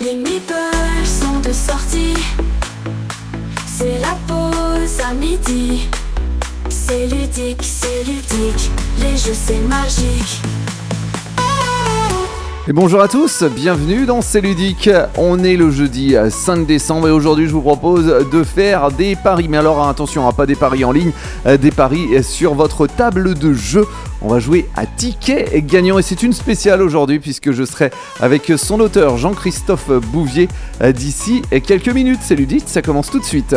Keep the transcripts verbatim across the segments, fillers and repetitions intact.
Les meeples sont de sortie. C'est la pause à midi. C'est ludique, c'est ludique. Les jeux c'est magique. Et bonjour à tous, bienvenue dans C'est Ludique. On est le jeudi cinq décembre et aujourd'hui je vous propose de faire des paris. Mais alors attention, pas des paris en ligne, des paris sur votre table de jeu. On va jouer à ticket gagnant et c'est une spéciale aujourd'hui puisque je serai avec son auteur Jean-Christophe Bouvier d'ici quelques minutes. C'est Ludique, ça commence tout de suite.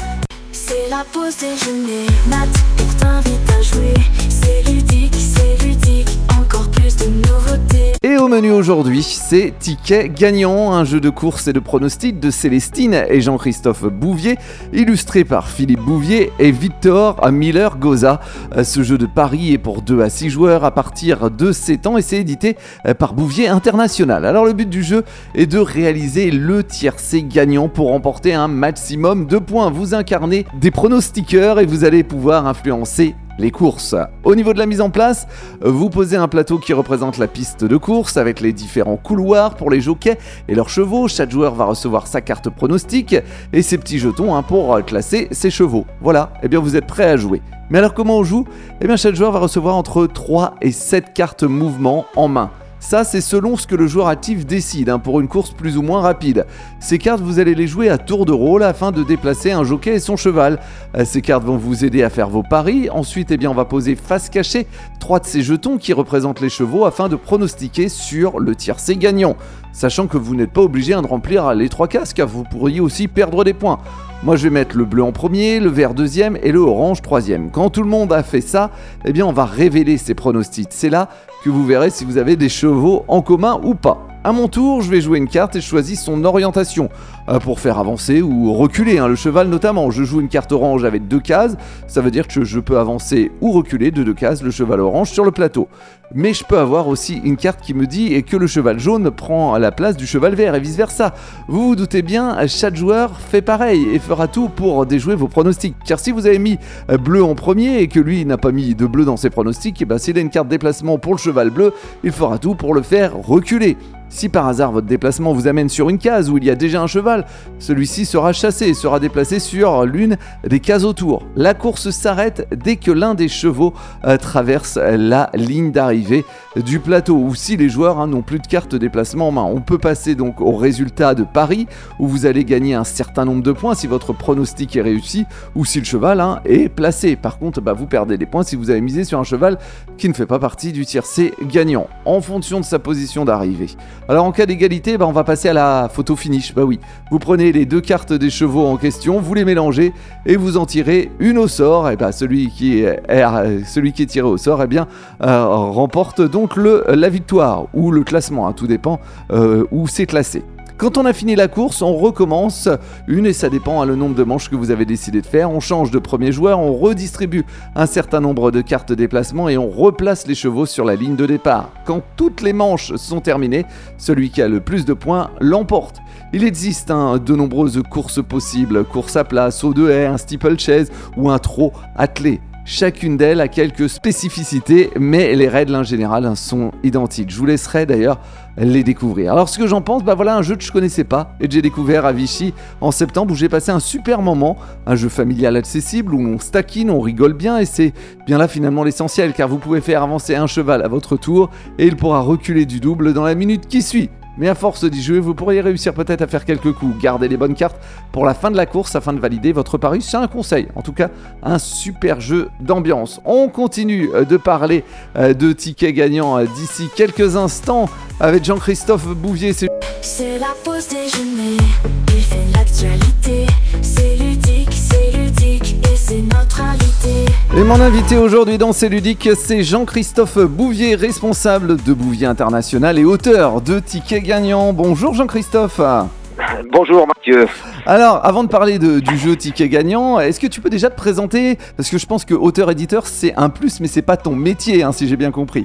C'est la pause déjeuner, Matt pour t'inviter à jouer. C'est ludique, c'est ludique, encore plus de nouveautés. Et au menu aujourd'hui, c'est Ticket Gagnant, un jeu de course et de pronostic de Célestine et Jean-Christophe Bouvier, illustré par Philippe Bouvier et Victor Miller-Goza. Ce jeu de paris est pour deux à six joueurs à partir de sept ans et c'est édité par Bouvier International. Alors le but du jeu est de réaliser le tiercé gagnant pour remporter un maximum de points. Vous incarnez des pronostiqueurs et vous allez pouvoir influencer les courses. Au niveau de la mise en place, vous posez un plateau qui représente la piste de course avec les différents couloirs pour les jockeys et leurs chevaux. Chaque joueur va recevoir sa carte pronostic et ses petits jetons hein, pour classer ses chevaux. Voilà, et eh bien vous êtes prêts à jouer. Mais alors comment on joue ? Eh bien chaque joueur va recevoir entre trois et sept cartes mouvement en main. Ça, c'est selon ce que le joueur actif décide, hein, pour une course plus ou moins rapide. Ces cartes, vous allez les jouer à tour de rôle afin de déplacer un jockey et son cheval. Euh, ces cartes vont vous aider à faire vos paris. Ensuite, eh bien, on va poser face cachée trois de ces jetons qui représentent les chevaux afin de pronostiquer sur le tiercé gagnant. Sachant que vous n'êtes pas obligé hein, de remplir les trois cases, car vous pourriez aussi perdre des points. Moi, je vais mettre le bleu en premier, le vert deuxième et le orange troisième. Quand tout le monde a fait ça, eh bien, on va révéler ces pronostics. C'est là que vous verrez si vous avez des chevaux en commun ou pas. À mon tour, je vais jouer une carte et je choisis son orientation euh, pour faire avancer ou reculer, hein, le cheval notamment. Je joue une carte orange avec deux cases, ça veut dire que je peux avancer ou reculer de deux cases le cheval orange sur le plateau. Mais je peux avoir aussi une carte qui me dit que le cheval jaune prend la place du cheval vert et vice versa. Vous vous doutez bien, chaque joueur fait pareil et fera tout pour déjouer vos pronostics. Car si vous avez mis bleu en premier et que lui n'a pas mis de bleu dans ses pronostics, et ben s'il a une carte déplacement pour le cheval bleu, il fera tout pour le faire reculer. Si par hasard votre déplacement vous amène sur une case où il y a déjà un cheval, celui-ci sera chassé et sera déplacé sur l'une des cases autour. La course s'arrête dès que l'un des chevaux euh, traverse la ligne d'arrivée du plateau ou si les joueurs hein, n'ont plus de carte déplacement en main. On peut passer donc au résultat de pari où vous allez gagner un certain nombre de points si votre pronostic est réussi ou si le cheval hein, est placé. Par contre, bah, vous perdez des points si vous avez misé sur un cheval qui ne fait pas partie du tiercé gagnant en fonction de sa position d'arrivée. Alors en cas d'égalité, bah on va passer à la photo finish. Bah oui, vous prenez les deux cartes des chevaux en question, vous les mélangez et vous en tirez une au sort. Et bah celui qui est, est celui qui est tiré au sort, eh bien euh, remporte donc le la victoire ou le classement. Hein, tout dépend euh, où c'est classé. Quand on a fini la course, on recommence une et ça dépend hein, le nombre de manches que vous avez décidé de faire. On change de premier joueur, on redistribue un certain nombre de cartes déplacement et on replace les chevaux sur la ligne de départ. Quand toutes les manches sont terminées, celui qui a le plus de points l'emporte. Il existe hein, de nombreuses courses possibles, course à plat, saut de haie, un steeplechase ou un trot attelé. Chacune d'elles a quelques spécificités, mais les règles en général sont identiques. Je vous laisserai d'ailleurs les découvrir. Alors ce que j'en pense, bah voilà un jeu que je connaissais pas et que j'ai découvert à Vichy en septembre où j'ai passé un super moment, un jeu familial accessible où on se taquine, on rigole bien et c'est bien là finalement l'essentiel car vous pouvez faire avancer un cheval à votre tour et il pourra reculer du double dans la minute qui suit. Mais à force d'y jouer, vous pourriez réussir peut-être à faire quelques coups. Gardez les bonnes cartes pour la fin de la course afin de valider votre pari. C'est un conseil. En tout cas, un super jeu d'ambiance. On continue de parler de tickets gagnants d'ici quelques instants avec Jean-Christophe Bouvier. C'est, c'est la pause déjeuner, il fait l'actualité. C'est ludique, c'est ludique et c'est notre invité. Et mon invité aujourd'hui dans C'est Ludique, c'est Jean-Christophe Bouvier, responsable de Bouvier International et auteur de Tickets Gagnants. Bonjour Jean-Christophe. Bonjour Mathieu. Alors, avant de parler de, du jeu Tickets Gagnants, est-ce que tu peux déjà te présenter ? Parce que je pense que auteur-éditeur, c'est un plus, mais c'est pas ton métier, hein, si j'ai bien compris.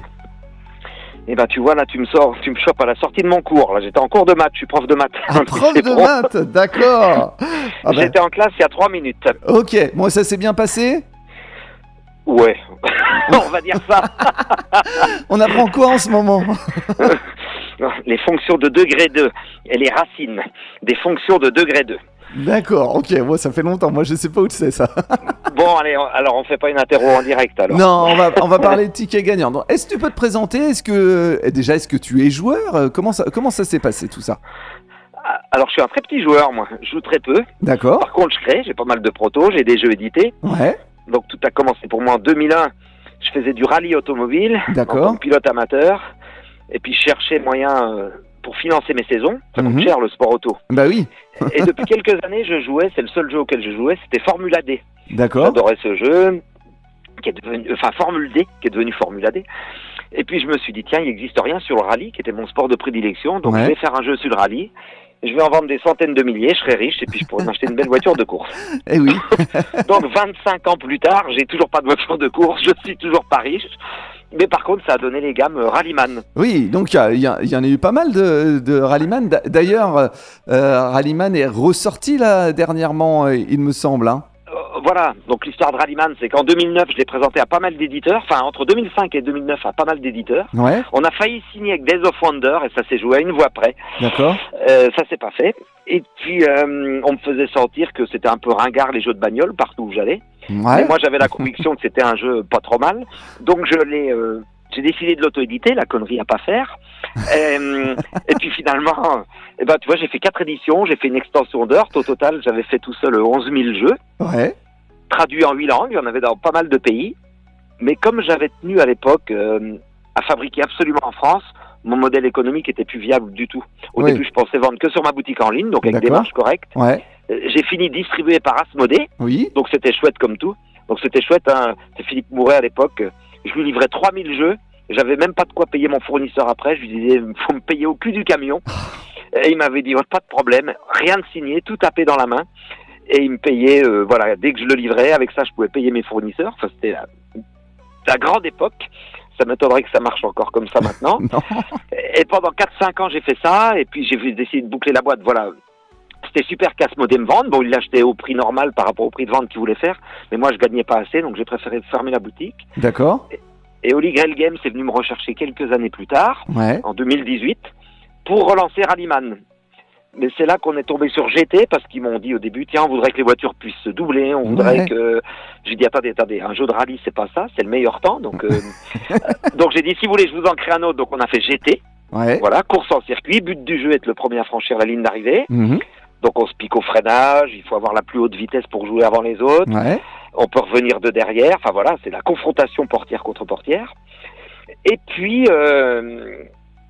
Eh ben tu vois là tu me sors, tu me chopes à la sortie de mon cours. Là j'étais en cours de maths, je suis prof de maths. Ah, prof de pro. maths, d'accord. Ah ben... J'étais en classe il y a trois minutes. Ok, bon ça s'est bien passé ? Ouais, on va dire ça. On apprend quoi en ce moment ? les fonctions de degré deux et les racines des fonctions de degré deux. D'accord, ok, moi ça fait longtemps, moi je sais pas où c'est ça. Bon, allez, on- alors on fait pas une interro en direct alors. Non, on va, on va parler de tickets gagnants. Donc, est-ce que tu peux te présenter? Est-ce que eh, déjà, est-ce que tu es joueur? Euh, Comment ça, comment ça s'est passé tout ça? Ah, Alors je suis un très petit joueur, moi. Je joue très peu. D'accord. Par contre, je crée, j'ai pas mal de protos, j'ai des jeux édités. Ouais. Donc tout a commencé pour moi en deux mille un. Je faisais du rallye automobile en D'accord. tant que pilote amateur. Et puis je cherchais moyen euh, pour financer mes saisons. Ça coûte Mhm. cher le sport auto. Bah oui. Et depuis quelques années, je jouais, c'est le seul jeu auquel je jouais, c'était Formula D. D'accord. J'adorais ce jeu, qui est devenu, enfin Formule D, qui est devenu Formula D. Et puis je me suis dit, tiens, il n'existe rien sur le rallye, qui était mon sport de prédilection, donc Ouais. je vais faire un jeu sur le rallye. Je vais en vendre des centaines de milliers, je serai riche, et puis je pourrais m'acheter une belle voiture de course. Eh oui. Donc vingt-cinq ans plus tard, j'ai toujours pas de voiture de course, je suis toujours pas riche. Mais par contre, ça a donné les gammes euh, Rallyman. Oui, donc il y, a- il y a- il y en a eu pas mal de, de Rallyman. D'a- D'ailleurs, euh, euh, Rallyman est ressorti là dernièrement, euh, il me semble. Hein. Euh, voilà, donc l'histoire de Rallyman, c'est qu'en deux mille neuf, je l'ai présenté à pas mal d'éditeurs, enfin entre deux mille cinq et deux mille neuf à pas mal d'éditeurs. Ouais, On a failli signer avec Days of Wonder et ça s'est joué à une voix près. d'accord. Euh, ça s'est pas fait. Et puis euh, on me faisait sentir que c'était un peu ringard les jeux de bagnole partout où j'allais. Ouais. Mais moi j'avais la conviction que c'était un jeu pas trop mal. Donc je l'ai, euh, j'ai décidé de l'auto-éditer, la connerie à pas faire. Euh, et puis finalement, eh ben tu vois, j'ai fait quatre éditions, j'ai fait une extension d'Earth. Au total, j'avais fait tout seul onze mille jeux, Ouais. traduits en huit langues. Il y en avait dans pas mal de pays. Mais comme j'avais tenu à l'époque euh, à fabriquer absolument en France, mon modèle économique était plus viable du tout. Au Oui. début, je pensais vendre que sur ma boutique en ligne, donc avec des D'accord. marges correctes. Ouais. Euh, J'ai fini distribué par Asmodée, Oui. donc c'était chouette comme tout. Donc c'était chouette, hein. C'est Philippe Mouret à l'époque. Je lui livrais trois mille jeux. J'avais même pas de quoi payer mon fournisseur après. Je lui disais, faut me payer au cul du camion. Et il m'avait dit, oh, pas de problème, rien de signé, tout tapé dans la main. Et il me payait, euh, voilà, dès que je le livrais. Avec ça, je pouvais payer mes fournisseurs. Enfin, c'était la, la grande époque. Ça m'étonnerait que ça marche encore comme ça maintenant. Non. Et pendant quatre cinq ans, j'ai fait ça. Et puis, j'ai décidé de boucler la boîte. Voilà. C'était super qu'Asmodée me vende. Bon, il l'achetait au prix normal par rapport au prix de vente qu'il voulait faire. Mais moi, je gagnais pas assez. Donc, j'ai préféré fermer la boutique. D'accord. Et Holy Grail Games est venu me rechercher quelques années plus tard, Ouais. en deux mille dix-huit, pour relancer Rallyman. Mais c'est là qu'on est tombé sur G T, parce qu'ils m'ont dit au début, tiens, on voudrait que les voitures puissent se doubler, on voudrait Ouais. que... J'ai dit, attendez, attendez, un jeu de rallye, c'est pas ça, c'est le meilleur temps. Donc, euh, euh, donc j'ai dit, si vous voulez, je vous en crée un autre. Donc on a fait G T, Ouais. voilà, course en circuit, but du jeu, être le premier à franchir la ligne d'arrivée. Mhm. Donc on se pique au freinage, il faut avoir la plus haute vitesse pour jouer avant les autres. Ouais. On peut revenir de derrière, enfin voilà, c'est la confrontation portière contre portière. Et puis, euh,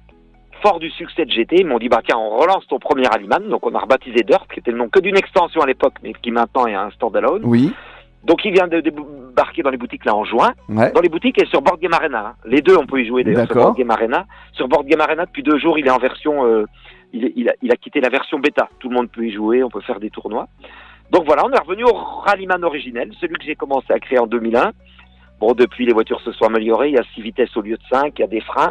fort du succès de G T, ils m'ont dit, bah tiens, on relance ton premier Rallyman, donc on a rebaptisé Dirt, qui était le nom que d'une extension à l'époque, mais qui maintenant est un standalone. Oui. Donc il vient de débarquer dans les boutiques là en juin, Ouais. dans les boutiques et sur Board Game Arena. Hein. Les deux, on peut y jouer d'ailleurs sur D'accord. Board Game Arena. Sur Board Game Arena, depuis deux jours, il est en version, euh, il, est- il, a, il a quitté la version bêta. Tout le monde peut y jouer, on peut faire des tournois. Donc voilà, on est revenu au Rallyman originel, celui que j'ai commencé à créer en deux mille un. Bon, depuis, les voitures se sont améliorées. Il y a six vitesses au lieu de cinq. Il y a des freins.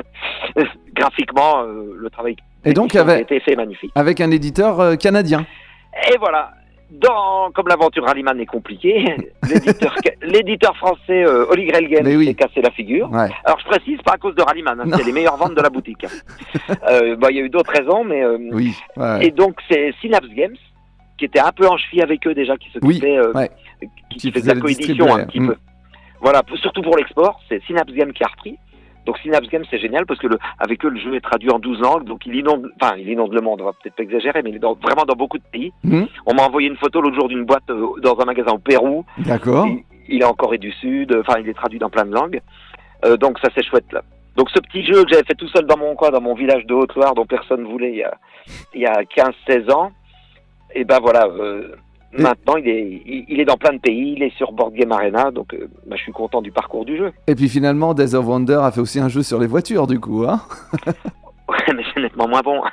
Graphiquement, euh, le travail Et donc, qui a avec, été fait est magnifique. avec un éditeur euh, canadien. Et voilà. Dans, comme l'aventure Rallyman est compliquée, l'éditeur, l'éditeur français euh, Holy Grail Games Mais oui. s'est cassé la figure. Ouais. Alors je précise, pas à cause de Rallyman, hein, Non. c'est les meilleures ventes de la boutique. euh, bah, il y a eu d'autres raisons, mais... euh, Oui. Ouais. Et donc c'est Synapse Games, qui était un peu en cheville avec eux déjà, qui s'occupait, euh, ouais. qui, Qui faisait de faisait la le coédition distribuer, un petit mm. peu. Voilà, p- surtout pour l'export, c'est Synapse Games qui a repris. Donc Synapse Games c'est génial parce que le, avec eux le jeu est traduit en douze langues, donc il inonde, enfin il inonde le monde, on va peut-être pas exagérer, mais il est dans- vraiment dans beaucoup de pays. Mhm. On m'a envoyé une photo l'autre jour d'une boîte euh, dans un magasin au Pérou. D'accord. Il, il est en Corée du Sud, euh, enfin il est traduit dans plein de langues. Euh, donc ça c'est chouette là. Donc ce petit jeu que j'avais fait tout seul dans mon coin, dans mon village de Haute-Loire, dont personne ne voulait il y a, il y a quinze seize ans, et ben voilà, euh, Et- maintenant il est, il, il est dans plein de pays, il est sur Board Game Arena, donc euh, bah, je suis content du parcours du jeu. Et puis finalement, Days of Wonder a fait aussi un jeu sur les voitures, du coup. Hein. Ouais, mais c'est nettement moins bon.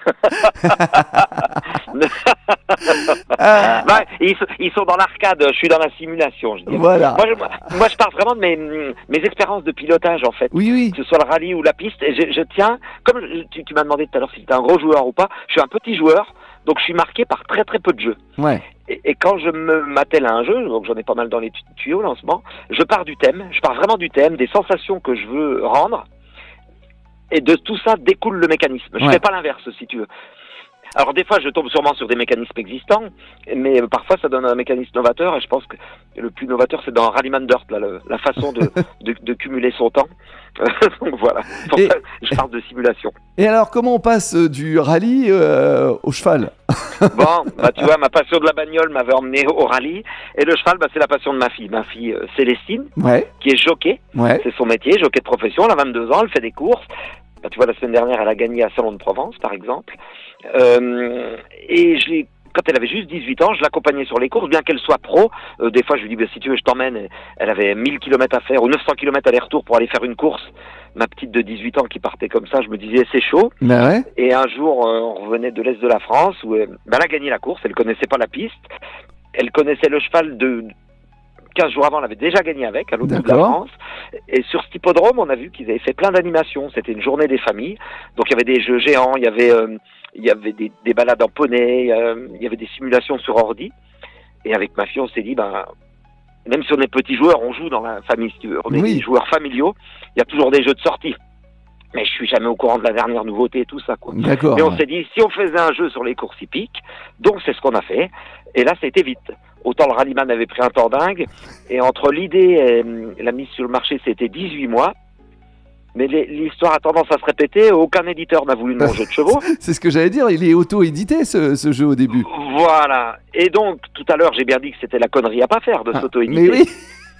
Ah, Bah, ils, sont- ils sont dans l'arcade, je suis dans la simulation, je dirais. voilà. Moi, je, moi, je parle vraiment de mes, mes expériences de pilotage, en fait. Oui, oui. Que ce soit le rallye ou la piste. Et je, je tiens, comme je- tu, tu m'as demandé tout à l'heure si j'étais un gros joueur ou pas, je suis un petit joueur, donc je suis marqué par très très peu de jeux. Ouais. Et, et quand je me m'attelle à un jeu, donc j'en ai pas mal dans les tu- tuyaux là en ce moment, je pars du thème, je pars vraiment du thème, des sensations que je veux rendre. Et de tout ça découle le mécanisme. Je ne Ouais. fais pas l'inverse, si tu veux. Alors des fois, je tombe sûrement sur des mécanismes existants, mais euh, parfois ça donne un mécanisme novateur. Et je pense que le plus novateur, c'est dans Rallyman Dirt, là, le- la façon de, de, de cumuler son temps. Donc voilà, c'est pour Et- ça que je parle de simulation. Et alors, comment on passe euh, du rallye euh, au cheval? Bon, bah tu vois, ma passion de la bagnole m'avait emmené au rallye, et le cheval, bah, c'est la passion de ma fille. Ma fille euh, Célestine, Ouais, qui est jockey, ouais. c'est son métier, jockey de profession, elle a vingt-deux ans, elle fait des courses. Bah, tu vois, la semaine dernière, elle a gagné à Salon de Provence, par exemple. Euh, et je l'ai- quand elle avait juste dix-huit ans, je l'accompagnais sur les courses, bien qu'elle soit pro. Euh, des fois, je lui dis, bah, si tu veux, je t'emmène. Et elle avait mille kilomètres à faire, ou neuf cents kilomètres aller-retour pour aller faire une course. Ma petite de dix-huit ans qui partait comme ça, je me disais, c'est chaud. Bah ouais. Et un jour, euh, on revenait de l'Est de la France, où euh, bah, elle a gagné la course, elle connaissait pas la piste. Elle connaissait le cheval de quinze jours avant, elle avait déjà gagné avec, à l'autre bout de la D'accord. France. Et sur cet hippodrome, on a vu qu'ils avaient fait plein d'animations. C'était une journée des familles. Donc il y avait des jeux géants, il y avait, euh, il y avait des, des balades en poney, euh, il y avait des simulations sur ordi. Et avec ma fille, on s'est dit, ben, même si on est petits joueurs, on joue dans la famille, si tu veux. On est Oui. des joueurs familiaux. Il y a toujours des jeux de sortie. Mais je suis jamais au courant de la dernière nouveauté et tout ça, quoi. D'accord. Et on ouais. s'est dit, si on faisait un jeu sur les courses hippiques, donc c'est ce qu'on a fait. Et là, ça a été vite. Autant le rallyman avait pris un temps dingue, et entre l'idée et la mise sur le marché, c'était dix-huit mois. Mais les- l'histoire a tendance à se répéter, aucun éditeur n'a voulu de mon jeu de chevaux. C'est ce que j'allais dire, il est auto-édité ce, ce jeu au début. Voilà. Et donc, tout à l'heure, j'ai bien dit que c'était la connerie à pas faire de Ah, s'auto-éditer. mais oui,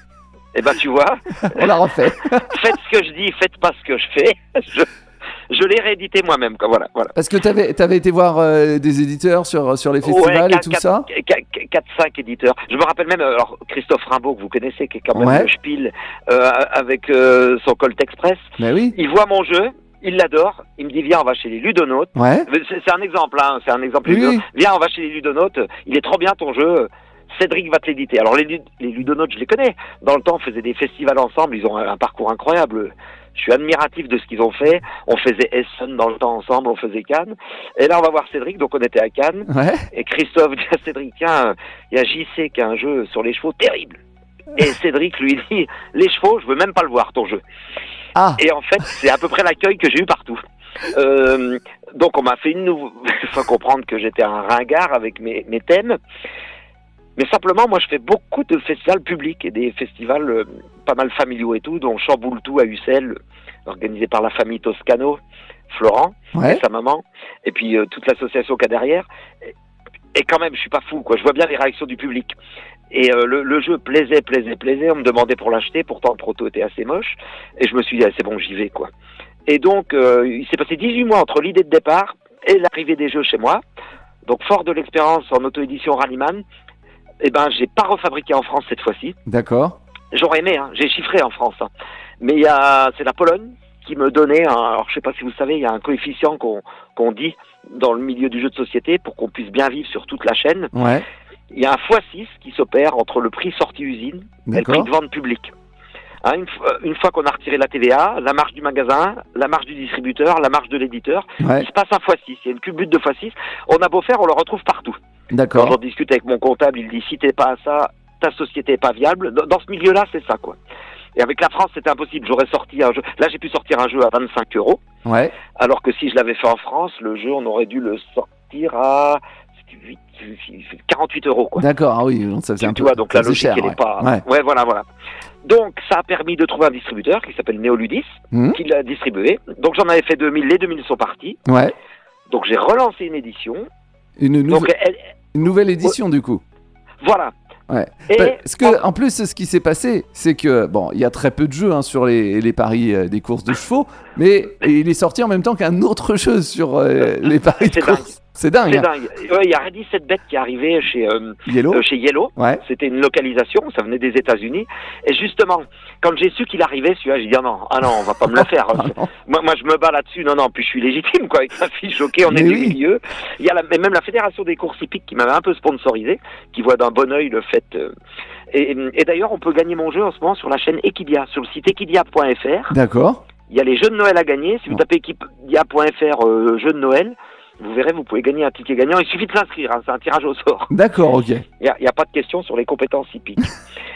Et ben, tu vois, on l'a refait. faites ce que je dis, faites pas ce que je fais. Je, je l'ai réédité moi-même, quoi. Voilà, voilà. Parce que t'avais avais été voir euh, des éditeurs sur, sur les festivals et tout ça. quatre cinq éditeurs. Je me rappelle même, euh, alors Christophe Rimbaud, que vous connaissez, qui est quand même Ouais. le Spiel, euh, avec euh, son Colt Express. Bah oui, Il voit mon jeu, il l'adore, il me dit viens, on va chez les ludonautes. ouais. C'est c'est un exemple, hein, c'est un exemple. Oui, ludonaute. oui. Viens, on va chez les ludonautes, il est trop bien ton jeu. Cédric va te l'éditer. Alors les, lud- les ludonautes, je les connais. Dans le temps, on faisait des festivals ensemble, ils ont un, un parcours incroyable. Je suis admiratif de ce qu'ils ont fait. On faisait Essen dans le temps ensemble, on faisait Cannes. Et là, on va voir Cédric, donc on était à Cannes. Ouais. Et Christophe dit à Cédric, tiens, il y a J C qui a un jeu sur les chevaux terrible. Et Cédric lui dit, les chevaux, je veux même pas le voir, ton jeu. Ah, Et en fait, c'est à peu près l'accueil que j'ai eu partout. Euh, donc on m'a fait une nouvelle, faut comprendre que j'étais un ringard avec mes, mes thèmes. Mais simplement, moi, je fais beaucoup de festivals publics et des festivals euh, pas mal familiaux et tout, dont Chamboule tout à Ussel, organisé par la famille Toscano, Florent ouais. et sa maman, et puis euh, toute l'association qu'il y a derrière. Et, et quand même, je suis pas fou, quoi. Je vois bien les réactions du public. Et euh, le, le jeu plaisait, plaisait, plaisait. On me demandait pour l'acheter, pourtant le proto était assez moche. Et je me suis dit, ah, c'est bon, j'y vais, quoi. Et donc, euh, il s'est passé dix-huit mois entre l'idée de départ et l'arrivée des jeux chez moi. Donc, fort de l'expérience en auto-édition Rallyman, eh ben, j'ai pas refabriqué en France cette fois-ci. D'accord. J'aurais aimé, hein, j'ai chiffré en France. Hein. Mais il y a, c'est la Pologne qui me donnait, un, alors je sais pas si vous savez, il y a un coefficient qu'on qu'on dit dans le milieu du jeu de société pour qu'on puisse bien vivre sur toute la chaîne. Ouais. Il y a un fois six qui s'opère entre le prix sortie usine et le prix D'accord. de vente publique. Hein, une, fois, une fois qu'on a retiré la T V A, la marge du magasin, la marge du distributeur, la marge de l'éditeur, Ouais. il se passe un fois six. Il y a une culbute de fois six. On a beau faire, on le retrouve partout. Quand D'accord. j'en discute avec mon comptable, il dit si t'es pas à ça, ta société est pas viable. Dans, dans ce milieu-là, c'est ça, quoi. Et avec la France, c'était impossible. J'aurais sorti un jeu. Là, j'ai pu sortir un jeu à vingt-cinq euros. Ouais. Alors que si je l'avais fait en France, le jeu, on aurait dû le sortir à huit, quarante-huit euros, quoi. D'accord. Ah oui, donc ça faisait Tu, un tu peu. vois, donc ça la faisait logique, cher, elle ouais. est pas. Ouais. Ouais, voilà, voilà. Donc, ça a permis de trouver un distributeur qui s'appelle Neoludis, Mhm. qui l'a distribué. Donc, j'en avais fait deux mille. Les deux mille sont partis. Ouais. Donc, j'ai relancé une édition. Une, nouve- Donc, elle, une nouvelle édition du coup. voilà. Ouais. Et Parce que en plus, ce qui s'est passé, c'est que bon, il y a très peu de jeux hein, sur les, les paris euh, des courses de chevaux, mais il est sorti en même temps qu'un autre jeu sur euh, les paris de C'est dingue. courses. C'est dingue. c'est hein. dingue. Ouais, il y a Ready Set Bet qui est arrivé chez, euh, Yellow. euh, chez Yellow. Ouais. C'était une localisation, ça venait des États-Unis. Et justement, quand j'ai su qu'il arrivait, celui-là, j'ai dit ah non, ah non, on va pas me le faire. Ah non. moi, moi, je me bats là-dessus. Non, non, puis je suis légitime, quoi. Avec ma fille choquée, on Mais est du oui. milieu. Il y a la, et même la Fédération des courses hippiques qui m'avait un peu sponsorisé, qui voit d'un bon œil le fait. euh, et, et d'ailleurs, on peut gagner mon jeu en ce moment sur la chaîne Equidia, sur le site equidia point f r. D'accord. Il y a les jeux de Noël à gagner. Si vous Bon. tapez equidia point f r euh, jeux de Noël, vous verrez, vous pouvez gagner un ticket gagnant. Il suffit de s'inscrire, hein, c'est un tirage au sort. D'accord. Ok. Il n'y a, il y a pas de question sur les compétences hippiques.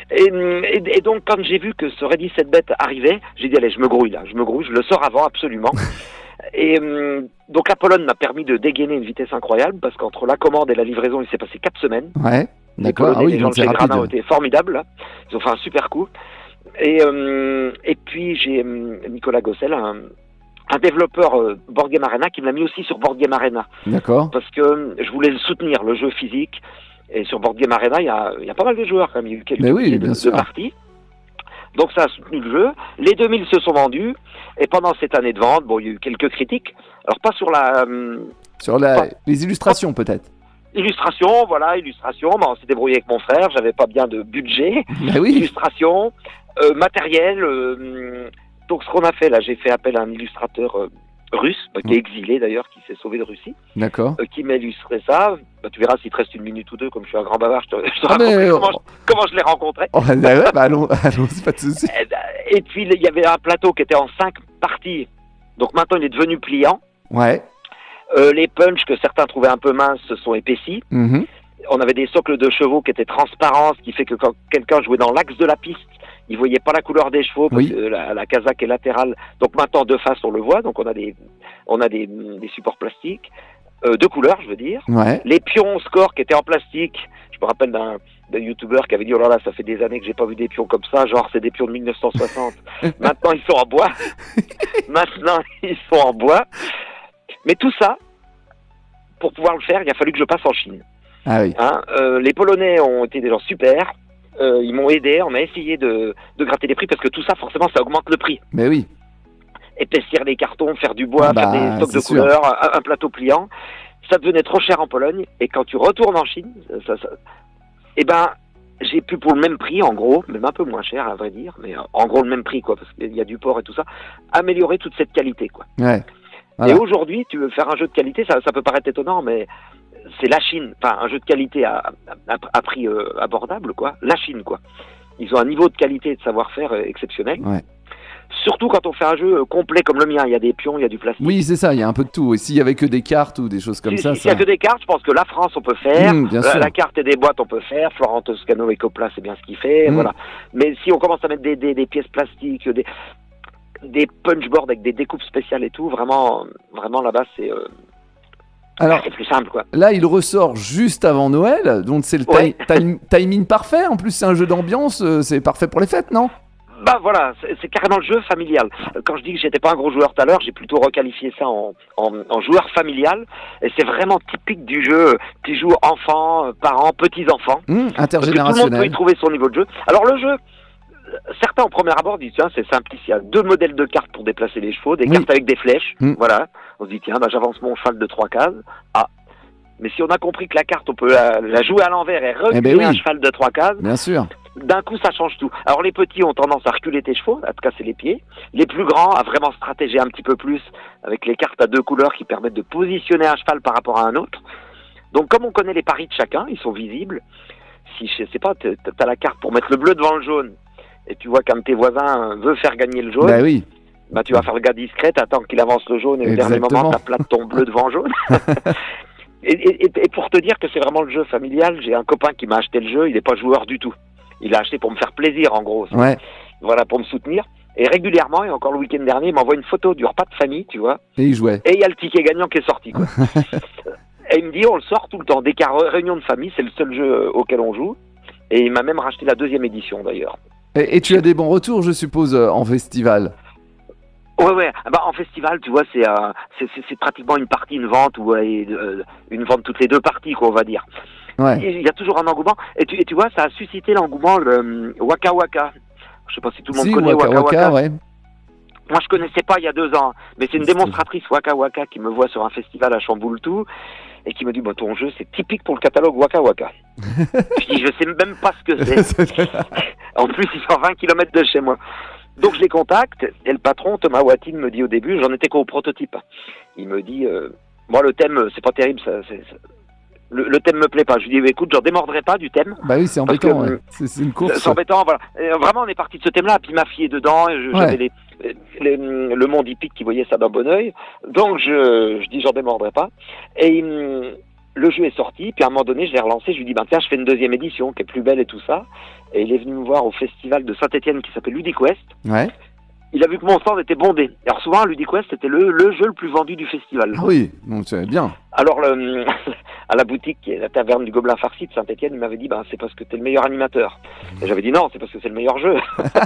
Et, et, et donc, quand j'ai vu que ce Ready Set Bet arrivait, j'ai dit, allez, je me grouille là, je me grouille, je le sors avant, absolument. Et euh, donc, la Pologne m'a permis de dégainer une vitesse incroyable, parce qu'entre la commande et la livraison, il s'est passé quatre semaines. Ouais, d'accord. Ah oui, les gens donc de c'est chez rapide. Grana ont été formidables, là. Ils ont fait un super coup. Et, euh, et puis, j'ai euh, Nicolas Gossel, un, un développeur euh, Board Game Arena, qui me l'a mis aussi sur Board Game Arena. D'accord. Parce que euh, je voulais soutenir le jeu physique. Et sur Board Game Arena, il y a, il y a pas mal de joueurs quand même. Il y a eu quelques Mais oui, milliers bien de, sûr. de parties. Donc ça a soutenu le jeu. Les deux mille se sont vendus. Et pendant cette année de vente, bon, il y a eu quelques critiques. Alors pas sur la euh, Sur la... pas- les illustrations, peut-être. illustration, voilà, illustration. Ben, on s'est débrouillé avec mon frère. J'avais pas bien de budget. Bah oui. Illustration, euh, matériel. euh, donc ce qu'on a fait là, j'ai fait appel à un illustrateur euh, russe, bah, qui est exilé d'ailleurs, qui s'est sauvé de Russie, D'accord. euh, qui m'a illustré ça. Bah, tu verras s'il te reste une minute ou deux, comme je suis un grand bavard, je te, je te Ah, raconterai mais, comment, oh. je, comment je l'ai rencontré. Oh, bah ouais, bah allons, allons, c'est pas de souci. Et, bah, et puis il y avait un plateau qui était en cinq parties. Donc maintenant il est devenu pliant. Ouais. Euh, les punchs que certains trouvaient un peu minces se sont épaissis. Mhm. On avait des socles de chevaux qui étaient transparents, ce qui fait que quand quelqu'un jouait dans l'axe de la piste, il voyait pas la couleur des chevaux parce Oui. que la, la casaque est latérale. Donc maintenant de face on le voit. Donc on a des on a des, des supports plastiques euh, de couleur, je veux dire. Ouais. Les pions score qui étaient en plastique. Je me rappelle d'un d'un youtubeur qui avait dit oh là là, ça fait des années que j'ai pas vu des pions comme ça, genre c'est des pions de mille neuf cent soixante. Maintenant ils sont en bois. Maintenant ils sont en bois. Mais tout ça, pour pouvoir le faire, il a fallu que je passe en Chine. Ah oui. Hein, euh, les Polonais ont été des gens super. Euh, ils m'ont aidé. On a essayé de, de gratter les prix parce que tout ça, forcément, ça augmente le prix. Mais oui. Épaissir les cartons, faire du bois, Ah bah, faire des stocks de c'est sûr. couleurs, un, un plateau pliant, ça devenait trop cher en Pologne. Et quand tu retournes en Chine, ça, ça, eh ben, j'ai pu pour le même prix, en gros, même un peu moins cher à vrai dire, mais euh, en gros le même prix, quoi, parce qu'il y a du port et tout ça, améliorer toute cette qualité, quoi. Ouais. Voilà. Et aujourd'hui, tu veux faire un jeu de qualité, ça, ça peut paraître étonnant, mais c'est la Chine. Enfin, un jeu de qualité à, à, à prix euh, abordable, quoi. La Chine, quoi. Ils ont un niveau de qualité et de savoir-faire euh, exceptionnel. Ouais. Surtout quand on fait un jeu euh, complet comme le mien. Il y a des pions, il y a du plastique. Oui, c'est ça, il y a un peu de tout. Et s'il y avait que des cartes ou des choses comme si, ça, si, S'il ça... n'y a que des cartes, je pense que la France, on peut faire. Mmh, bien la, sûr. la carte et des boîtes, on peut faire. Florent Toscano et Copla, c'est bien ce qu'il fait. Mmh. Voilà. Mais si on commence à mettre des, des, des pièces plastiques, des, des punchboards avec des découpes spéciales et tout, vraiment, vraiment là-bas, c'est... Euh, Alors, c'est plus simple, quoi. là, il ressort juste avant Noël, donc c'est le ti- Ouais. time- timing parfait. En plus, c'est un jeu d'ambiance, euh, c'est parfait pour les fêtes, non? Bah voilà, c'est, c'est carrément le jeu familial. Quand je dis que j'étais pas un gros joueur tout à l'heure, j'ai plutôt requalifié ça en, en, en joueur familial. Et c'est vraiment typique du jeu qui joue enfants, parents, petits-enfants. Mmh, Parce que tout le monde peut y intergénérationnel. trouver son niveau de jeu. Alors le jeu, certains au premier abord disent tiens c'est simple, il y a deux modèles de cartes pour déplacer les chevaux, des Oui. cartes avec des flèches, Mm. voilà. On se dit tiens bah, j'avance mon cheval de trois cases. Ah, mais si on a compris que la carte on peut la, la jouer à l'envers et reculer Eh ben oui. un cheval de trois cases, Bien sûr. d'un coup ça change tout. Alors les petits ont tendance à reculer tes chevaux, à te casser les pieds. Les plus grands à vraiment stratéger un petit peu plus avec les cartes à deux couleurs qui permettent de positionner un cheval par rapport à un autre. Donc comme on connaît les paris de chacun, ils sont visibles. Si je sais pas, t'as t'as la carte pour mettre le bleu devant le jaune et tu vois qu'un de tes voisins veut faire gagner le jaune, Bah oui. bah tu vas faire le gars discret, t'attends qu'il avance le jaune et au dernier Exactement. moment t'aplates ton bleu devant jaune. et, et, et pour te dire que c'est vraiment le jeu familial, j'ai un copain qui m'a acheté le jeu, il n'est pas joueur du tout. Il l'a acheté pour me faire plaisir en gros, Ouais. voilà, pour me soutenir. Et régulièrement, et encore le week-end dernier, il m'envoie une photo du repas de famille, tu vois, Et il jouait. et il y a le ticket gagnant qui est sorti, quoi. Et il me dit, on le sort tout le temps. Dès qu'il y a réunion de famille, c'est le seul jeu auquel on joue. Et il m'a même racheté la deuxième édition, d'ailleurs. Et, et tu as des bons retours, je suppose, euh, en festival. Ouais, ouais. Ah bah, en festival, tu vois, c'est, euh, c'est, c'est, c'est pratiquement une partie, une vente, ou euh, euh, une vente toutes les deux parties, quoi, on va dire. Ouais. Il y a toujours un engouement. Et tu, et tu vois, ça a suscité l'engouement, le euh, Waka Waka. Je sais pas si tout le monde Si, connaît Waka Waka Waka. Waka, ouais. Moi, je connaissais pas il y a deux ans, mais c'est une démonstratrice Waka Waka qui me voit sur un festival à Chamboultou et qui me dit bah, ton jeu, c'est typique pour le catalogue Waka Waka. Je dis, je sais même pas ce que c'est. En plus, ils sont à vingt kilomètres de chez moi. Donc, je les contacte et le patron, Thomas Watine, me dit au début, j'en étais qu'au prototype. Il me dit, euh, moi, le thème, c'est pas terrible, ça, c'est, ça- Le, le thème me plaît pas. Je lui dis, bah, écoute, j'en démordrai pas du thème. Bah oui, c'est Parce embêtant. que, ouais. C'est c'est une course. C'est embêtant, voilà. Et vraiment, on est parti de ce thème-là, puis ma fille est dedans, et je- Ouais. j'avais les, les- le monde hippique qui voyait ça d'un bon oeil. Donc, je, je dis, j'en démordrai pas. Et hum, le jeu est sorti, puis à un moment donné, je l'ai relancé, je lui dis, ben tiens, je fais une deuxième édition qui est plus belle et tout ça. Et il est venu me voir au festival de Saint-Etienne qui s'appelle LudiQuest. Ouais. Il a vu que mon stand était bondé. Alors souvent, LudiQuest, c'était le, le jeu le plus vendu du festival. Ah oui, donc c'est bien. Alors, le, à la boutique, qui est la taverne du Gobelin Farci de Saint-Etienne, il m'avait dit, ben, c'est parce que t'es le meilleur animateur. Et j'avais dit, non, c'est parce que c'est le meilleur jeu.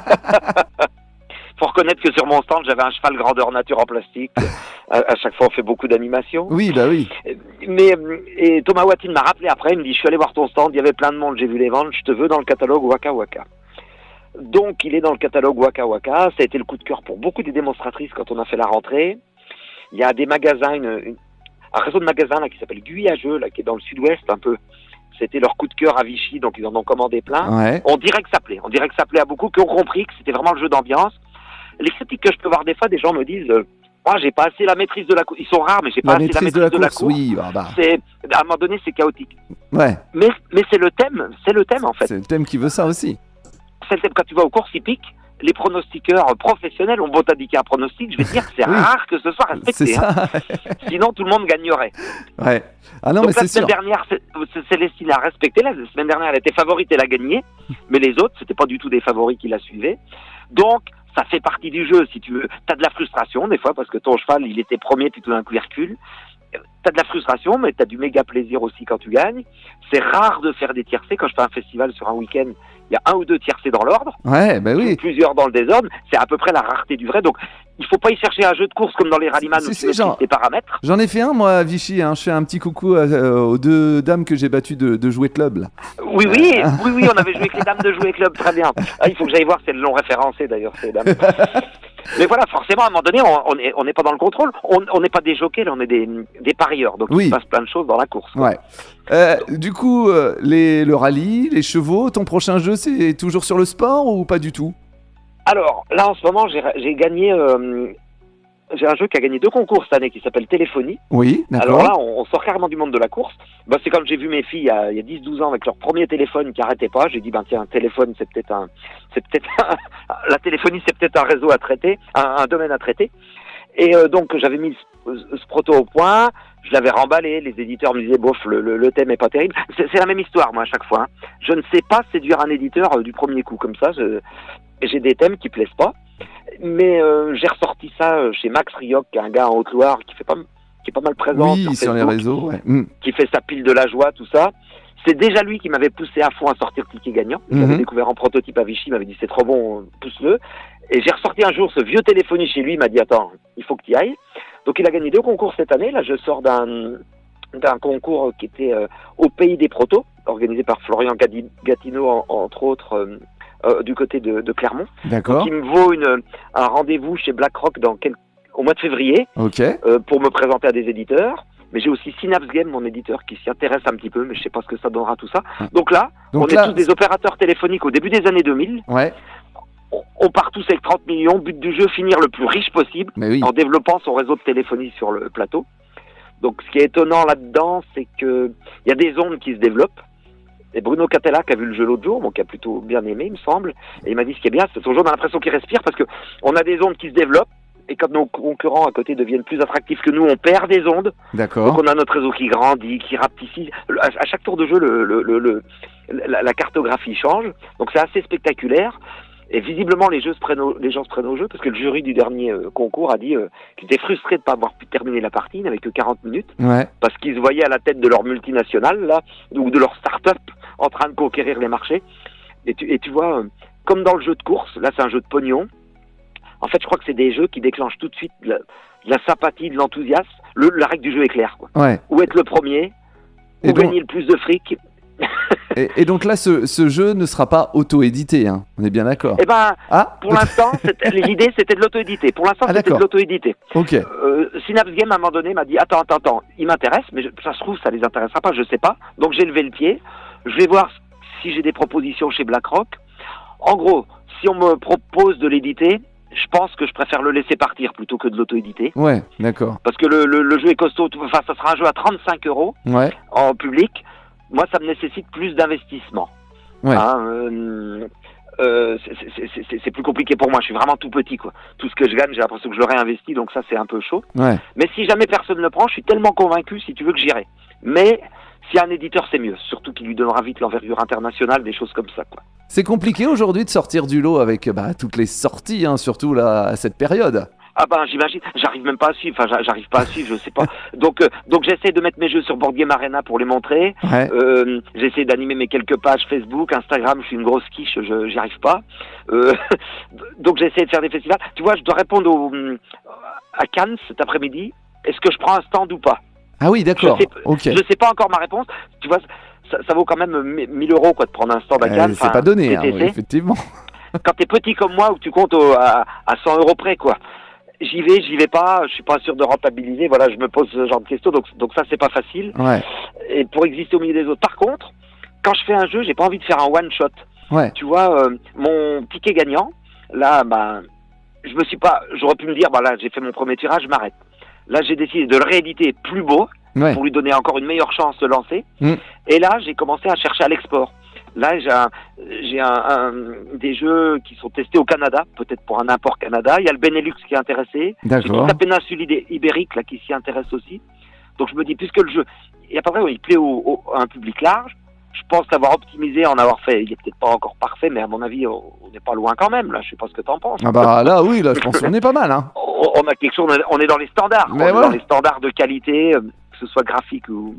Faut reconnaître que sur mon stand, j'avais un cheval grandeur nature en plastique. À, à chaque fois, on fait beaucoup d'animations. Oui, bah oui. Mais, et Thomas Watine m'a rappelé après, il me dit, je suis allé voir ton stand, il y avait plein de monde, j'ai vu les ventes, je te veux dans le catalogue Waka Waka. Donc, il est dans le catalogue Waka Waka. Ça a été le coup de cœur pour beaucoup des démonstratrices quand on a fait la rentrée. Il y a des magasins, une, une, un réseau de magasins là qui s'appelle Guy à Jeux, là, qui est dans le sud-ouest un peu. C'était leur coup de cœur à Vichy, donc ils en ont commandé plein. Ouais. On dirait que ça plaît. On dirait que ça plaît à beaucoup, qui ont compris que c'était vraiment le jeu d'ambiance. Les critiques que je peux voir des fois, des gens me disent euh, moi, j'ai pas assez la maîtrise de la course. Ils sont rares, mais j'ai pas La assez la maîtrise maîtrise de la de la course, course. oui. Ah bah. C'est, à un moment donné, c'est chaotique. Ouais, Mais, mais c'est le thème, c'est le thème en fait. c'est le thème qui veut ça aussi. C'est le thème. Quand tu vas aux courses hippiques, les pronostiqueurs professionnels ont beau t'indiquer un pronostic, je vais te dire que c'est Oui. rare que ce soit C'est respecté. Hein. ça. Sinon, tout le monde gagnerait. Ouais. Ah non, Donc mais la c'est semaine sûr. dernière, c'est- c'est- Célestine a respecté. La semaine dernière, elle était favorite, elle a gagné. Mais les autres, c'était pas du tout des favoris qui la suivaient. Donc, ça fait partie du jeu, si tu veux. T'as de la frustration, des fois, parce que ton cheval, il était premier, puis tout d'un coup, il recule. T'as de la frustration, mais t'as du méga plaisir aussi quand tu gagnes. C'est rare de faire des tiercés. Quand je fais un festival sur un week-end, il y a un ou deux tiercés dans l'ordre, Ouais, bah oui. plusieurs dans le désordre. C'est à peu près la rareté du vrai. Donc, il faut pas y chercher un jeu de course comme dans les rallyman Si, où si, tu maîtrises genre- tes paramètres. J'en ai fait un, moi, à Vichy. Hein. Je fais un petit coucou euh, aux deux dames que j'ai battues de, de Jouet Club. Là. Oui, oui, oui, oui, on avait joué avec les dames de Jouet Club, très bien. Ah, il faut que j'aille voir si elles l'ont référencé d'ailleurs, ces dames. Mais voilà, forcément, à un moment donné, on on est, on n'est pas dans le contrôle. On on n'est pas des jockeys, là, on est des, des parieurs. Donc, Oui. il se passe plein de choses dans la course. quoi. Ouais. Euh, du coup, euh, les, le rallye, les chevaux, ton prochain jeu, c'est toujours sur le sport ou pas du tout? Alors, là, en ce moment, j'ai j'ai gagné... euh, j'ai un jeu qui a gagné deux concours cette année qui s'appelle Téléphonie. Oui, Alors d'accord. là, on, on sort carrément du monde de la course. Bah, c'est comme j'ai vu mes filles il y a, il y a dix douze ans avec leur premier téléphone qui arrêtait pas. J'ai dit, ben tiens, un téléphone, c'est peut-être un, c'est peut-être un- la téléphonie, c'est peut-être un réseau à traiter, un, un domaine à traiter. Et euh, donc, j'avais mis ce, ce proto au point, je l'avais remballé, les éditeurs me disaient, bof, le, le, le thème est pas terrible. C'est, c'est la même histoire, moi, à chaque fois. hein. Je ne sais pas séduire un éditeur euh, du premier coup, comme ça. Je, j'ai des thèmes qui plaisent pas. Mais euh, j'ai ressorti ça euh, chez Max Rioc, qui est un gars en Haute-Loire qui fait pas, qui est pas mal présent Oui, sur les Facebook, réseaux, ouais. Mm. qui fait sa pile de la joie, tout ça. C'est déjà lui qui m'avait poussé à fond à sortir Ticket Gagnant. Mhm. J'avais découvert en prototype à Vichy, il m'avait dit c'est trop bon, pousse-le. Et j'ai ressorti un jour ce vieux téléphonie chez lui, il m'a dit attends, il faut que tu y ailles. Donc il a gagné deux concours cette année. Là, je sors d'un d'un concours qui était euh, au Pays des Protos, organisé par Florian Gadi- Gatineau, en- entre autres, euh, euh, du côté de, de Clermont. D'accord. Qui me vaut une, un rendez-vous chez BlackRock dans quel, au mois de février Ok. euh, pour me présenter à des éditeurs. Mais j'ai aussi Synapse Game, mon éditeur, qui s'y intéresse un petit peu, mais je sais pas ce que ça donnera tout ça. Donc là, Donc on là, est tous des opérateurs téléphoniques au début des années deux mille. Ouais, On, on part tous avec trente millions. But du jeu, finir le plus riche possible mais oui. en développant son réseau de téléphonie sur le plateau. Donc ce qui est étonnant là-dedans, c'est que il y a des ondes qui se développent. Et Bruno Catella, qui a vu le jeu l'autre jour, bon, qui a plutôt bien aimé, il me semble, et il m'a dit ce qui est bien, c'est son jeu, on a l'impression qu'il respire parce que on a des ondes qui se développent, et quand nos concurrents à côté deviennent plus attractifs que nous, on perd des ondes. Donc D'accord. on a notre réseau qui grandit, qui rapetissait. À, à chaque tour de jeu, le, le, le, le- la, la cartographie change. Donc c'est assez spectaculaire. Et visiblement, les, jeux se prennent au- les gens se prennent au jeu parce que le jury du dernier euh, concours a dit euh, qu'il était frustré de ne pas avoir pu terminer la partie, il n'avait que quarante minutes, Ouais. parce qu'ils se voyaient à la tête de leur multinationale, là, ou de leur start-up, en train de conquérir les marchés. Et tu, et tu vois, euh, comme dans le jeu de course, là c'est un jeu de pognon. En fait, je crois que c'est des jeux qui déclenchent tout de suite de la, de la sympathie, de l'enthousiasme. Le, la règle du jeu est claire, quoi. Ouais. Ou être le premier, Et ou donc- gagner le plus de fric. Et, et donc là, ce, ce jeu ne sera pas auto-édité, hein. On est bien d'accord. Eh ben, Ah, pour l'instant, c'était- l'idée c'était de l'auto-éditer. Pour l'instant, Ah, c'était de d'accord. l'auto-éditer. ok. Euh, Synapse Game, à un moment donné, m'a dit attends, attends, attends, il m'intéresse, mais je- ça se trouve, ça les intéressera pas, je sais pas. Donc j'ai levé le pied. Je vais voir si j'ai des propositions chez BlackRock. En gros, si on me propose de l'éditer, je pense que je préfère le laisser partir plutôt que de l'auto-éditer. Ouais, d'accord. Parce que le, le, le jeu est costaud. Enfin, ça sera un jeu à trente-cinq euros Ouais, en public. Moi, ça me nécessite plus d'investissement. ouais. Hein, euh, euh, c'est- c'est- c'est c'est- c'est plus compliqué pour moi. Je suis vraiment tout petit, quoi. Tout ce que je gagne, j'ai l'impression que je l'aurais investi, donc ça, c'est un peu chaud. Ouais. Mais si jamais personne ne le prend, je suis tellement convaincu, si tu veux, que j'irai. Mais s'il y a un éditeur, c'est mieux. Surtout qu'il lui donnera vite l'envergure internationale, des choses comme ça, quoi. C'est compliqué aujourd'hui de sortir du lot avec bah, toutes les sorties, hein, surtout là, à cette période. Ah ben j'imagine, j'arrive même pas à suivre, enfin j'arrive pas à suivre, je sais pas. Donc euh, donc j'essaie de mettre mes jeux sur Board Game Arena pour les montrer. Ouais. Euh, j'essaie d'animer mes quelques pages Facebook, Instagram, je suis une grosse quiche, je j'y arrive pas. Euh, donc j'essaie de faire des festivals. Tu vois, je dois répondre au, à Cannes cet après-midi. Est-ce que je prends un stand ou pas? Ah oui, d'accord. Je sais, Ok. je sais pas encore ma réponse. Tu vois, ça, ça vaut quand même mille euros quoi de prendre un stand à Cannes. Euh, c'est pas donné, hein, T T C. oui, effectivement. Quand t'es petit comme moi, où tu comptes au, à, à cent euros près, quoi. J'y vais, j'y vais pas, je suis pas sûr de rentabiliser, voilà, je me pose ce genre de questions, donc, donc ça c'est pas facile. Ouais. Et pour exister au milieu des autres. Par contre, quand je fais un jeu, j'ai pas envie de faire un one shot. Ouais. Tu vois, euh, mon ticket gagnant, là, bah, je me suis pas, j'aurais pu me dire, bah là, j'ai fait mon premier tirage, je m'arrête. Là, j'ai décidé de le rééditer plus beau, Ouais. pour lui donner encore une meilleure chance de lancer. Mm. Et là, j'ai commencé à chercher à l'export. Là, j'ai, un, j'ai un, un, des jeux qui sont testés au Canada, peut-être pour un import Canada. Il y a le Benelux qui est intéressé. D'accord. J'ai toute la péninsule ibé- ibérique là, qui s'y intéresse aussi. Donc je me dis, puisque le jeu, il n'y a pas vrai, il plaît au, au, à un public large, je pense l'avoir optimisé, en avoir fait, il est peut-être pas encore parfait, mais à mon avis, on n'est pas loin quand même. Là, je sais pas ce que tu en penses. Ah bah là, oui, là, je pense qu'on est pas mal, hein. On, on a quelque chose, on est dans les standards. Mais on est voilà. dans les standards de qualité, que ce soit graphique ou,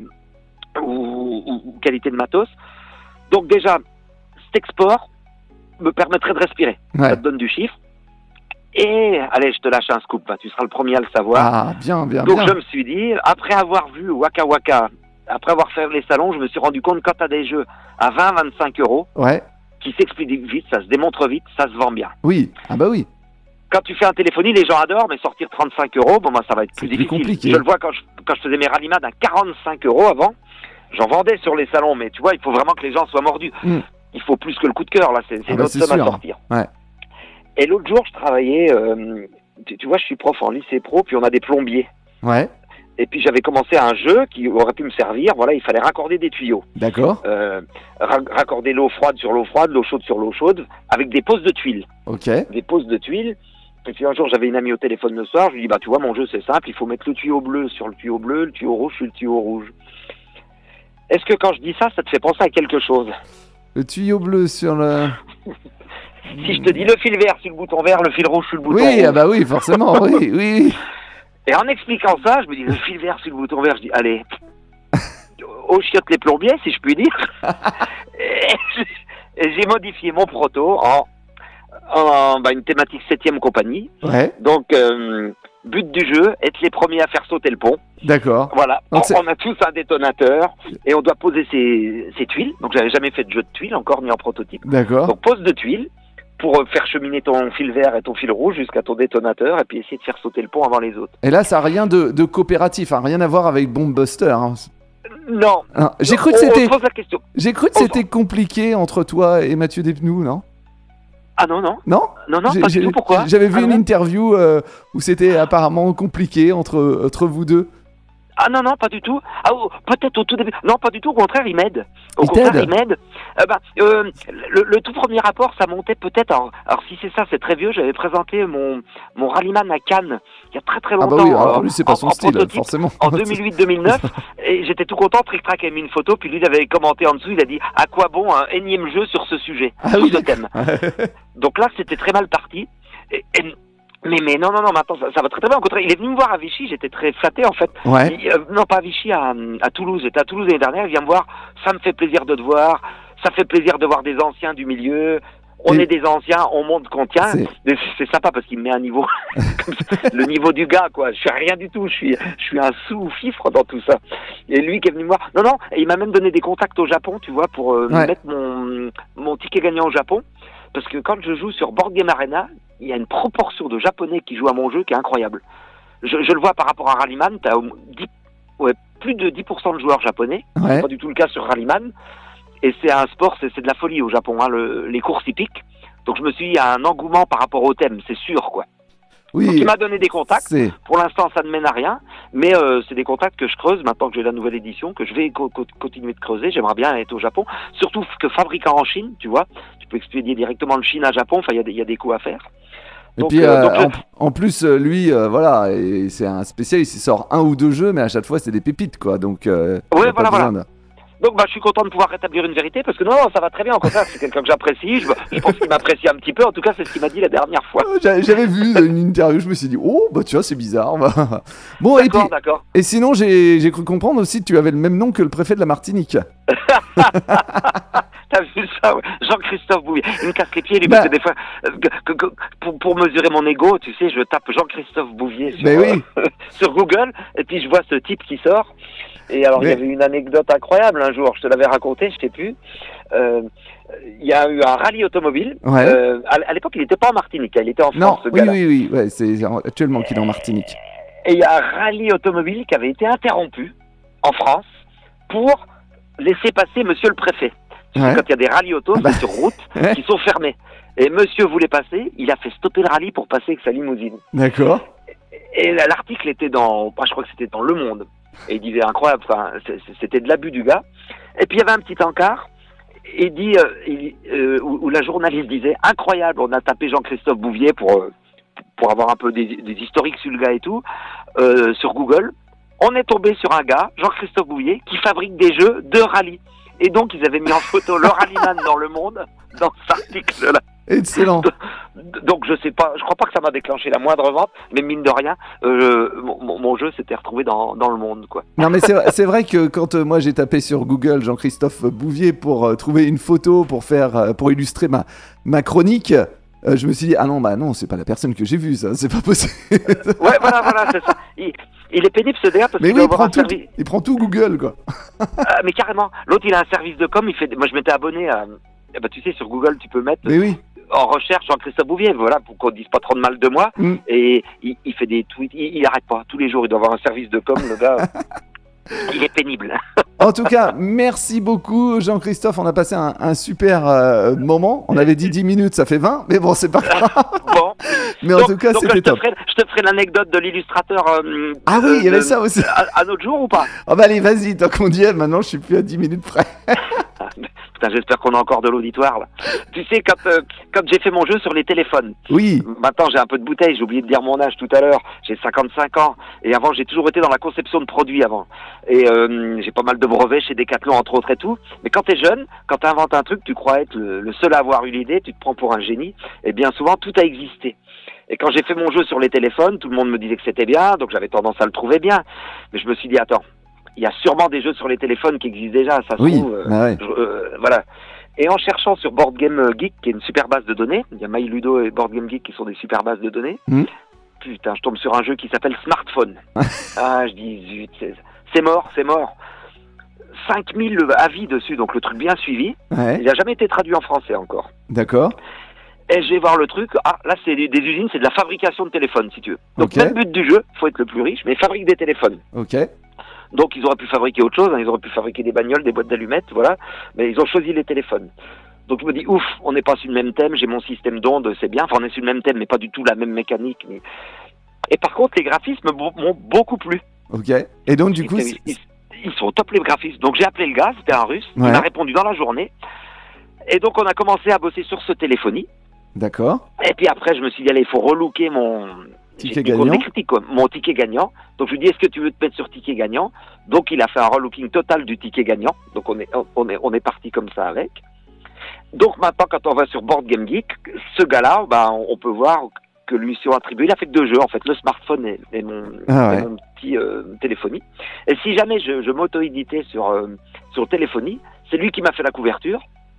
ou, ou, ou qualité de matos. Donc déjà, cet export me permettrait de respirer. Ouais. Ça te donne du chiffre. Et, allez, je te lâche un scoop, bah, tu seras le premier à le savoir. Ah, bien, bien, Donc bien. je me suis dit, après avoir vu Waka Waka, après avoir fait les salons, je me suis rendu compte que quand tu as des jeux à vingt à vingt-cinq euros, Ouais. qui s'expliquent vite, ça se démontre vite, ça se vend bien. Oui. Ah bah oui. Quand tu fais un téléphonie, les gens adorent, mais sortir trente-cinq euros, bon, moi, ça va être C'est plus plus difficile. compliqué. Je le vois quand je, quand je faisais mes rallyman à quarante-cinq euros avant. J'en vendais sur les salons, mais tu vois, il faut vraiment que les gens soient mordus. Mm. Il faut plus que le coup de cœur, là, c'est, c'est Ah bah, notre c'est somme à sûr. sortir. Ouais. Et l'autre jour, je travaillais, euh, tu, tu vois, je suis prof en lycée pro, puis on a des plombiers. Ouais. Et puis j'avais commencé un jeu qui aurait pu me servir, voilà, il fallait raccorder des tuyaux. D'accord. Euh, ra- raccorder l'eau froide sur l'eau froide, l'eau chaude sur l'eau chaude, avec des poses de tuiles. Ok. Des poses de tuiles. Et puis un jour, j'avais une amie au téléphone le soir, je lui dis, bah tu vois, mon jeu c'est simple, il faut mettre le tuyau bleu sur le tuyau bleu, le tuyau rouge sur le tuyau rouge. Est-ce que quand je dis ça, ça te fait penser à quelque chose? Le tuyau bleu sur le... Si je te dis le fil vert sur le bouton vert, le fil rouge sur le bouton Oui, rouge. ah bah oui, forcément, oui, oui. Et en expliquant ça, je me dis le fil vert sur le bouton vert, je dis, allez, au chiottes les plombiers, si je puis dire. Et j'ai- et j'ai modifié mon proto en, en bah, une thématique septième compagnie. Ouais, Donc, euh, but du jeu, être les premiers à faire sauter le pont. d'accord. Voilà, Donc on, c'est- on a tous un détonateur et on doit poser ses, ses tuiles. Donc, j'avais jamais fait de jeu de tuiles encore, ni en prototype. D'accord. Donc, pose de tuiles pour euh, faire cheminer ton fil vert et ton fil rouge jusqu'à ton détonateur et puis essayer de faire sauter le pont avant les autres. Et là, ça n'a rien de, de coopératif, hein, rien à voir avec Bombbuster. Hein. Non. Hein, J'ai cru que On- c'était, On pose la question. j'ai cru que on- c'était compliqué entre toi et Mathieu Despnous, non? Ah non, non. Non? Non, non, J'ai- pas du j'ai- tout. Pourquoi? J'avais vu Ah une non. interview euh, où c'était apparemment compliqué entre, entre vous deux. Ah non, non, pas du tout. Ah, oh, peut-être au tout début. Non, pas du tout. Au contraire, il m'aide. Au Il contraire, t'aide il m'aide. Euh, bah, euh, le, le tout premier rapport, ça montait peut-être. Alors, alors, si c'est ça, c'est très vieux. J'avais présenté mon, mon rallyman à Cannes il y a très très Ah longtemps. bah oui, alors euh, lui, c'est pas en- son en style, prototype, forcément. En deux mille huit deux mille neuf, et j'étais tout content. Trick Track avait mis une photo, puis lui, il avait commenté en dessous. Il a dit à quoi bon un énième jeu sur ce sujet, Ah sur oui, ce thème. Donc là, c'était très mal parti. Et, et- mais, mais non, non, non, maintenant, ça, ça va très très bien. Au contraire, il est venu me voir à Vichy, j'étais très flatté en fait. Ouais, Il- euh, non, pas à Vichy, à, à Toulouse. J'étais à Toulouse l'année dernière, il vient me voir, ça me fait plaisir de te voir, ça fait plaisir de voir des anciens du milieu. On Et- est des anciens, on montre qu'on tient. C'est- Mais C'est sympa parce qu'il me met un niveau, comme ça, le niveau du gars, quoi. Je suis rien du tout, je suis, je suis un sous-fifre dans tout ça. Et lui qui est venu me voir, non, non, et il m'a même donné des contacts au Japon, tu vois, pour euh, Ouais. mettre mon, mon ticket gagnant au Japon. Parce que quand je joue sur Board Game Arena, il y a une proportion de Japonais qui jouent à mon jeu qui est incroyable. Je, je le vois par rapport à Rallyman, tu as ouais, plus de dix pour cent de joueurs japonais. ouais. C'est pas du tout le cas sur Rallyman. Et c'est un sport, c'est, c'est de la folie au Japon, hein, le, les courses hippiques. Donc je me suis dit, il y a un engouement par rapport au thème, c'est sûr, quoi. Donc Oui, il m'a donné des contacts. c'est... Pour l'instant, ça ne mène à rien, mais euh, c'est des contacts que je creuse maintenant que j'ai la nouvelle édition, que je vais co- co- continuer de creuser. J'aimerais bien être au Japon, surtout que fabricant en Chine, tu vois, tu peux expédier directement le Chine à Japon. Enfin, il y, a des- il y a des coûts à faire. Et Donc, puis, euh, euh, donc je- en, en plus, euh, lui, euh, voilà, et c'est un spécialiste, il sort un ou deux jeux, mais à chaque fois, c'est des pépites, quoi. Donc, euh, Ouais, y a pas voilà, besoin voilà. de- Donc bah je suis content de pouvoir rétablir une vérité parce que non, non ça va très bien, au contraire c'est quelqu'un que j'apprécie, je, je pense qu'il m'apprécie un petit peu, en tout cas c'est ce qu'il m'a dit la dernière fois. J'avais j'avais vu une interview, je me suis dit oh bah tu vois c'est bizarre. Bon et, puis, D'accord, d'accord. et sinon j'ai j'ai cru comprendre aussi que tu avais le même nom que le préfet de la Martinique. T'as vu ça, ouais. Jean-Christophe Bouvier. Il me casse les pieds, lui, Bah. parce que des fois, euh, que- que- pour, pour mesurer mon ego, tu sais, je tape Jean-Christophe Bouvier sur, Bah oui. euh, sur Google, et puis je vois ce type qui sort. Et alors, il Mais- y avait une anecdote incroyable un jour, je te l'avais raconté, je sais plus. Euh, Il y a eu un rallye automobile. Ouais. Euh, à, à l'époque, il n'était pas en Martinique, il était en France, Non, ce oui, gars-là. oui, oui, ouais, c'est actuellement qu'il est en Martinique. Et il y a un rallye automobile qui avait été interrompu en France pour laisser passer monsieur le préfet. Tu sais, Ouais. quand il y a des rallyes auto, Ah bah. c'est sur route, Ouais. qui sont fermés. Et monsieur voulait passer, il a fait stopper le rallye pour passer avec sa limousine. D'accord. Et là, l'article était dans, bah, je crois que c'était dans Le Monde. Et il disait incroyable, enfin, c'est- c'est- c'était de l'abus du gars. Et puis il y avait un petit encart, et il dit, euh, il- euh, où, où la journaliste disait, incroyable, on a tapé Jean-Christophe Bouvier pour, euh, pour avoir un peu des, des historiques sur le gars et tout, euh, sur Google. On est tombé sur un gars, Jean-Christophe Bouvier, qui fabrique des jeux de rallye. Et donc, ils avaient mis en photo le rallyman dans Le Monde, dans cet article-là. Excellent. Donc, je sais pas, je crois pas que ça m'a déclenché la moindre vente, mais mine de rien, euh, mon, mon jeu s'était retrouvé dans, dans Le Monde, quoi. Non mais c'est c'est vrai que quand euh, moi j'ai tapé sur Google Jean-Christophe Bouvier pour euh, trouver une photo pour faire euh, pour illustrer ma ma chronique, euh, je me suis dit ah non bah non c'est pas la personne que j'ai vue ça, c'est pas possible. Ouais, voilà, voilà, c'est ça. Il, il est pénible ce gars parce Mais qu'il oui, doit il avoir prend un tout, service. il prend tout Google quoi. Ah, mais carrément, l'autre il a un service de com, il fait. Moi je m'étais abonné à. eh ben, tu sais, sur Google, tu peux mettre Mais oui. en recherche Jean-Christophe Bouvier, voilà, pour qu'on dise pas trop de mal de moi. Mm. Et il, il fait des tweets, il, il arrête pas. Tous les jours, il doit avoir un service de com, le gars. Il est pénible. En tout cas, merci beaucoup Jean-Christophe, on a passé un, un super euh, moment. On avait dit dix minutes, ça fait vingt, mais bon c'est pas grave. Bon. Mais en Donc- tout cas donc, c'était je te top. ferai, je te ferai l'anecdote de l'illustrateur. euh, Ah oui, euh, il y avait de- ça aussi. À, à notre jour ou pas? Ah bah allez vas-y, tant qu'on y est, maintenant je suis plus à dix minutes près. Putain, j'espère qu'on a encore de l'auditoire là. Tu sais, quand, euh, quand j'ai fait mon jeu sur les téléphones, Oui, maintenant j'ai un peu de bouteille, j'ai oublié de dire mon âge tout à l'heure, j'ai cinquante-cinq ans, et avant j'ai toujours été dans la conception de produits avant. Et euh, j'ai pas mal de brevets chez Decathlon entre autres et tout, mais quand t'es jeune, quand t'inventes un truc, tu crois être le, le seul à avoir eu l'idée, tu te prends pour un génie, et bien souvent tout a existé. Et quand j'ai fait mon jeu sur les téléphones, tout le monde me disait que c'était bien, donc j'avais tendance à le trouver bien. Mais je me suis dit, attends, il y a sûrement des jeux sur les téléphones qui existent déjà, ça se oui, trouve. euh, bah ouais. je- euh, voilà. Et en cherchant sur Board Game Geek, qui est une super base de données, il y a MyLudo et Board Game Geek qui sont des super bases de données. Mm. Putain, je tombe sur un jeu qui s'appelle Smartphone. Ah, je dis zut, c'est, c'est mort, c'est mort. cinq mille avis dessus, donc le truc bien suivi. Ouais, Il n'a jamais été traduit en français encore. d'accord. Et je vais voir le truc. Ah, là, c'est des, des usines, c'est de la fabrication de téléphones, si tu veux. Donc, Ok. même but du jeu, faut être le plus riche, mais ils fabriquent des téléphones. Ok. Donc, ils auraient pu fabriquer autre chose, hein, ils auraient pu fabriquer des bagnoles, des boîtes d'allumettes, voilà. Mais ils ont choisi les téléphones. Donc, je me dis, ouf, on n'est pas sur le même thème, j'ai mon système d'onde, c'est bien. Enfin, on est sur le même thème, mais pas du tout la même mécanique. Mais... Et par contre, les graphismes m'ont m'ont beaucoup plu. Ok. Et donc du coup, ils, c'est- ils- ils sont au top, les graphismes. Donc, j'ai appelé le gars, c'était un russe, Ouais. il m'a répondu dans la journée. Et donc, on a commencé à bosser sur ce téléphonie. d'accord. Et puis après, je me suis dit, allez, il faut relooker mon Ticket j'ai des gagnant. des critiques, quoi. Mon ticket gagnant. Donc je lui dis, est-ce que tu veux te mettre sur ticket gagnant? Donc il a fait un relooking total du ticket gagnant. Donc on est, on est, on est parti comme ça avec. Donc maintenant, quand on va sur Board Game Geek, ce gars-là, bah, on peut voir que lui sont attribués. Il a fait que deux jeux, en fait, le smartphone et, et mon, Ah ouais. et mon petit euh, téléphonie. Et si jamais je, je m'auto-éditais sur, euh, sur téléphonie, c'est lui qui m'a fait la couverture.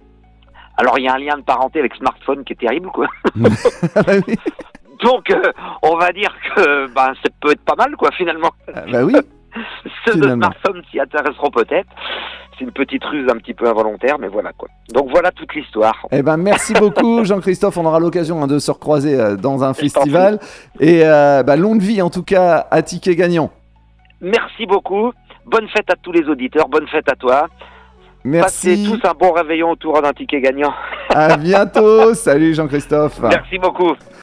Alors il y a un lien de parenté avec smartphone qui est terrible, quoi. Ah bah oui. Donc, euh, on va dire que ben, ça peut être pas mal, quoi, finalement. Ah bah oui. Ceux de Finalement. smartphones s'y intéresseront peut-être. C'est une petite ruse un petit peu involontaire, mais voilà, quoi. Donc, voilà toute l'histoire. Eh ben merci beaucoup Jean-Christophe, on aura l'occasion hein, de se recroiser euh, dans un Je t'en festival. Et euh, bah, longue vie en tout cas à Ticket Gagnant. Merci beaucoup. Bonne fête à tous les auditeurs. Bonne fête à toi. Passez Merci. tous un bon réveillon autour d'un ticket gagnant. À bientôt. Salut Jean-Christophe. Merci beaucoup.